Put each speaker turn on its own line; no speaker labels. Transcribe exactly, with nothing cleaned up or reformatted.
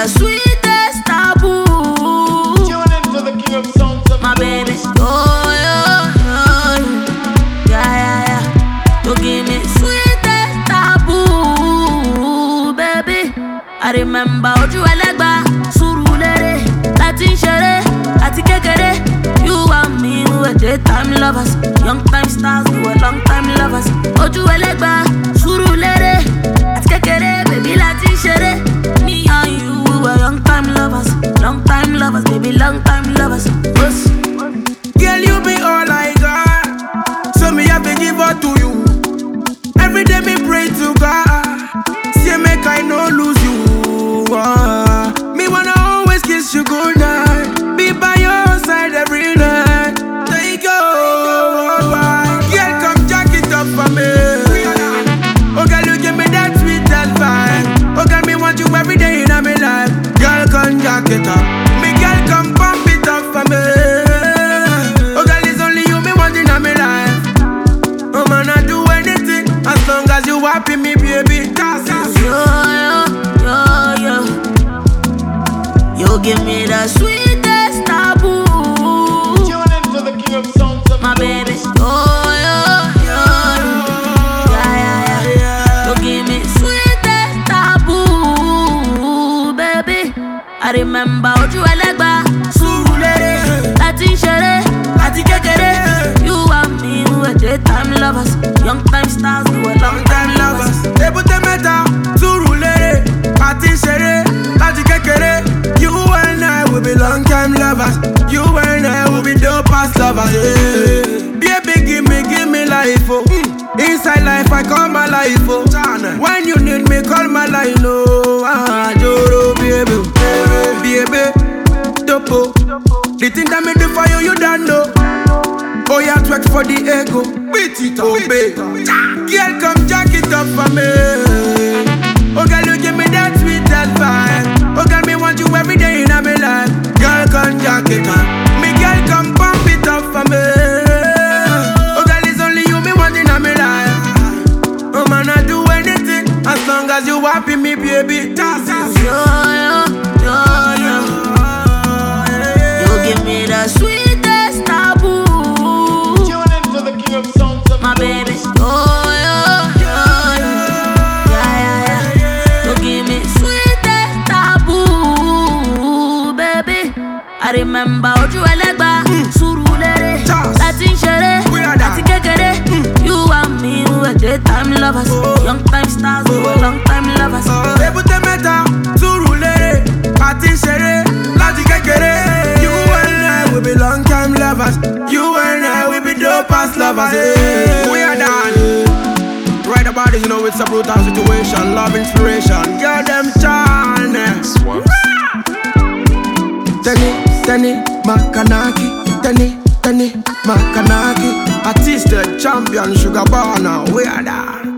the sweetest taboo.
Tune into the king of sounds of
My baby, oh, yeah, yeah, yeah, yeah, yeah. You give me sweetest taboo, baby. I remember Oju Elegba, Surulere, Latin Shere, Ati Kekere. You and me, we were daytime lovers, young time stars, we were long time lovers. Oju Elegba, Surulere, Ati Kekere, baby Latin Shere. Me and you, we were young time lovers, long time lovers, baby long time lovers. Yes.
Girl, you be all I got, so me have to give up to you. Every day me pray to God, say make I no lose you. Uh, me wanna always kiss you good night, be by your side every night. Take you, bye. Girl, come jack it up for me. Oh girl, you give me that sweet advice. Oh girl, me want you every day in my life. Girl, come jack it up. Me girl, come pump it up for me. Oh girl, it's only you me want in my life. Oh man, I do anything as long as you happy me, baby. That's it.
Yo, yo, yo, yo. You give me the sweetest taboo.
Tune into the king of sounds of
My baby, oh, yo, yo, yo. Yeah, yeah, yeah. You give me sweetest taboo, baby. I remember Oju Elegba, Surulere, Latin Shere, Ati Kekere. You and me, we were daytime lovers, young time stars, we were long time lovers.
Ebute meta, Surulere, Ati Shere, Ati Kekere. You and I will be long time lovers. You and I will be dope past lovers. Yeah. Baby, give me, give me life, oh. Mm. Inside life, I call my life, oh. When you need me, call my line, oh. Ah, Joro, baby, baby, baby, dopo. The thing that me do for you, you don't know. Oh, yeah, twerk for the ego. Beat it up, baby. Girl, come jack it up for me. Oh, girl, you give me that sweet advice. Oh, girl, me want you every day in my life. Girl, come jack it up. Me girl, come pump it up for me. Oh, girl, it's only you me want in my life. Oh, man, I do anything as long as you happy me, baby. That's it.
Yo, yo, yo, yo. You give me the sweetest taboo.
Tune into the king of sounds of
My baby, oh, yo, yo, yo. Yeah, yeah, yeah. You give me sweetest taboo, baby. I remember Oju Elegba, Surulere, Latin Shere, Ati Kekere. You and me, we were daytime lovers, young time stars, we were long time lovers.
Ebute meta, Surulere, Ati Shere, Ati Kekere. You and I will be long time lovers. You and I will be dope past lovers. Yeah. We are done. Right about this, you know it's a brutal situation. Love, inspiration, girl, them chance. Tenny, Tenny, Makanaki, Tenny, Tenny, Makanaki. Artist, champion, sugar bar now. We are done.